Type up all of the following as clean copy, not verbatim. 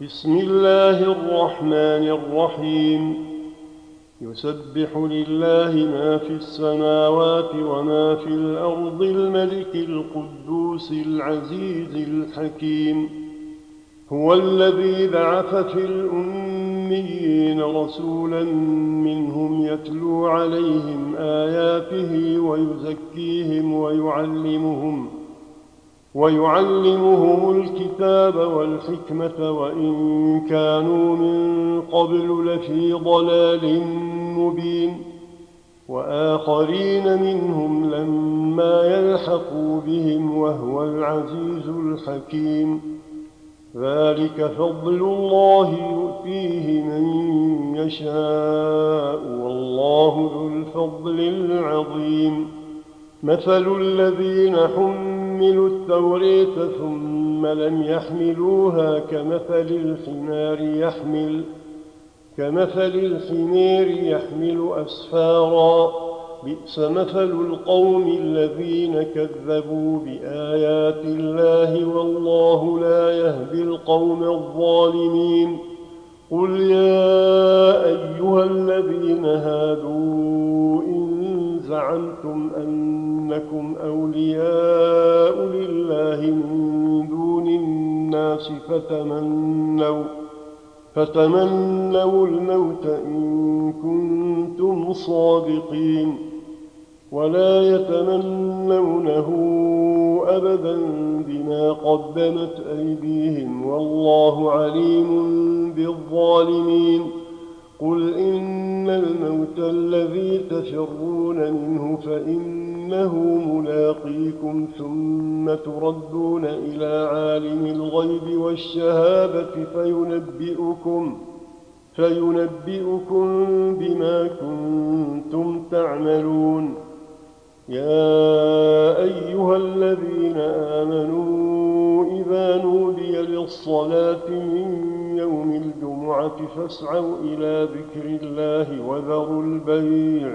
بسم الله الرحمن الرحيم. يسبح لله ما في السماوات وما في الأرض الملك القدوس العزيز الحكيم. هو الذي بعث في الأميين رسولا منهم يتلو عليهم آياته ويزكيهم ويعلمهم الكتاب والحكمة وإن كانوا من قبل لفي ضلال مبين. وآخرين منهم لما يلحقوا بهم وهو العزيز الحكيم. ذلك فضل الله يؤتيه من يشاء والله ذو الفضل العظيم. مثل الذين حملوا التوراة ثم لم يحملوها كمثل الحمير يحمل أسفارا. بئس مثل القوم الذين كذبوا بآيات الله والله لا يهدي القوم الظالمين. قل يا أيها الذين هادوا إن زعمتم أنكم أولياء لله من دون الناس فتمنوا الموت إن كنتم صادقين ولا يتمنونه أبدا بما قدمت أيديهم والله عليم بالظالمين. قل إن الموت الذي تفرون منه فإنه ملاقيكم ثم تردون إلى عالم الغيب والشهادة فينبئكم بما كنتم تعملون. يا أيها الذين آمنوا إذا نودي للصلاة من يوم الجمعة فاسعوا إلى ذكر الله وذروا البيع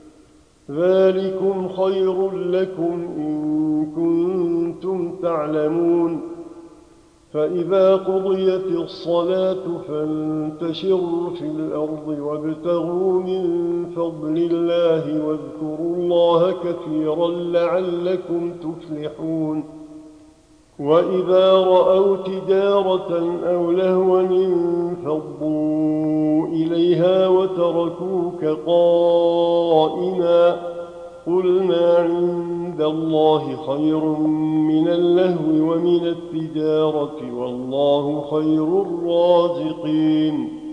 ذلكم خير لكم إن كنتم تعلمون. فإذا قضيت الصلاة فانتشروا في الأرض وابتغوا من فضل الله واذكروا الله كثيرا لعلكم تفلحون. وإذا رأوا تجارة أو لهوا انفضوا إليها وتركوك قائما. قل ما عند الله خير من اللهو ومن التجارة والله خير الرازقين.